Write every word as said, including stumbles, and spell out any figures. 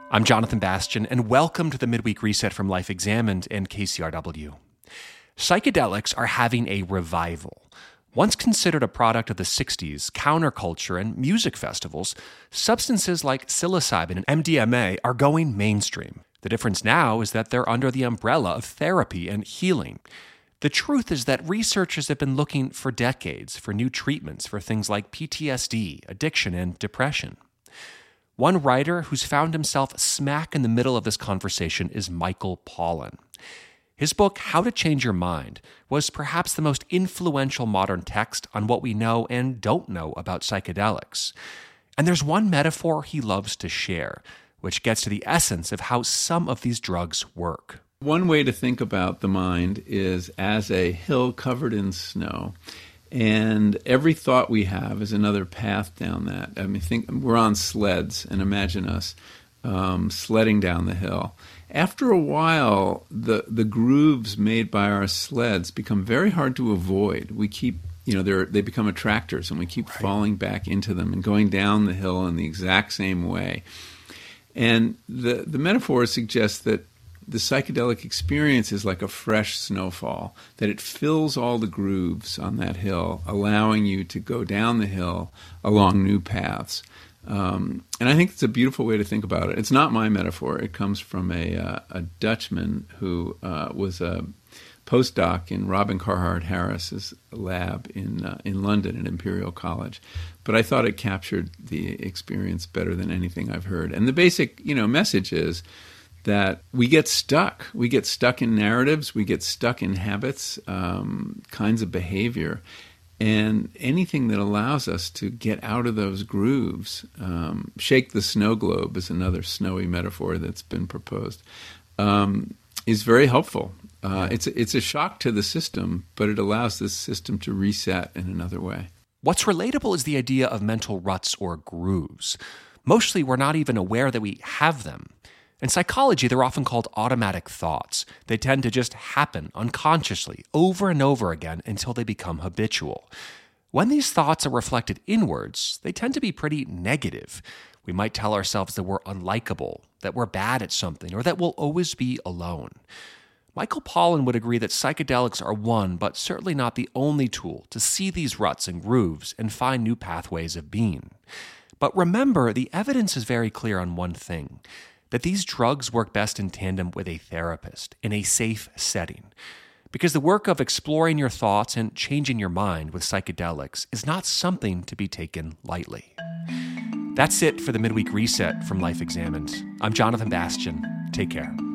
I'm Jonathan Bastian, and welcome to the Midweek Reset from Life Examined and K C R W. Psychedelics are having a revival. Once considered a product of the sixties, counterculture, and music festivals, substances like psilocybin and M D M A are going mainstream. The difference now is that they're under the umbrella of therapy and healing. The truth is that researchers have been looking for decades for new treatments for things like P T S D, addiction, and depression. One writer who's found himself smack in the middle of this conversation is Michael Pollan. His book, How to Change Your Mind, was perhaps the most influential modern text on what we know and don't know about psychedelics. And there's one metaphor he loves to share, which gets to the essence of how some of these drugs work. One way to think about the mind is as a hill covered in snow. And every thought we have is another path down that. I mean, think we're on sleds, and imagine us um, sledding down the hill. After a while, the the grooves made by our sleds become very hard to avoid. We keep, you know, they they become attractors, and we keep right. falling back into them and going down the hill in the exact same way. And the the metaphor suggests that the psychedelic experience is like a fresh snowfall, that it fills all the grooves on that hill, allowing you to go down the hill along new paths. Um, and I think it's a beautiful way to think about it. It's not my metaphor. It comes from a, uh, a Dutchman who uh, was a postdoc in Robin Carhart Harris's lab in uh, in London at Imperial College. But I thought it captured the experience better than anything I've heard. And the basic, you know, message is that we get stuck. We get stuck in narratives. We get stuck in habits, um, kinds of behavior. And anything that allows us to get out of those grooves, um, shake the snow globe is another snowy metaphor that's been proposed, um, is very helpful. Uh, it's, it's a shock to the system, but it allows this system to reset in another way. What's relatable is the idea of mental ruts or grooves. Mostly we're not even aware that we have them. In psychology, they're often called automatic thoughts. They tend to just happen unconsciously over and over again until they become habitual. When these thoughts are reflected inwards, they tend to be pretty negative. We might tell ourselves that we're unlikable, that we're bad at something, or that we'll always be alone. Michael Pollan would agree that psychedelics are one, but certainly not the only tool to see these ruts and grooves and find new pathways of being. But remember, the evidence is very clear on one thing: that these drugs work best in tandem with a therapist in a safe setting. Because the work of exploring your thoughts and changing your mind with psychedelics is not something to be taken lightly. That's it for the Midweek Reset from Life Examined. I'm Jonathan Bastian. Take care.